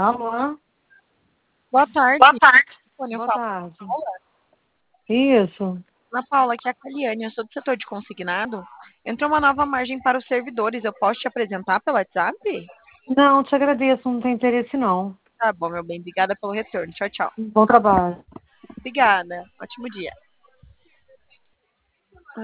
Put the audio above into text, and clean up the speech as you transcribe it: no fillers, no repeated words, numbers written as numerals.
Alô? Boa Boa tarde. tarde. Quando eu Boa falo tarde. Paula, Isso. Ana Paula, aqui é a Caliane, eu sou do setor de consignado. Entrou uma nova margem para os servidores, eu posso te apresentar pelo WhatsApp? Não, te agradeço, não tem interesse não. Tá bom, meu bem, obrigada pelo retorno. Tchau, tchau. Bom trabalho. Obrigada, ótimo dia.